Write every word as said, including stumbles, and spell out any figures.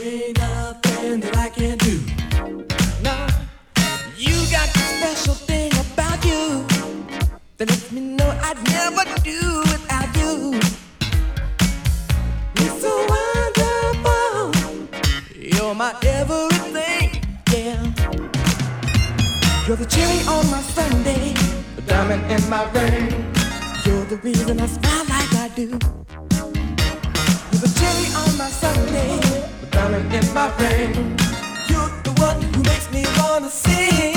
ain't nothing that I can do. No, you got the special thing about you that lets me know I'd never do without you. You're so wonderful. You're my everything, yeah. You're the cherry on my sundae, the diamond in my ring. You're the reason I smile like I do. You're the cherry on my sundae, the diamond in my ring. You're the one who makes me wanna sing.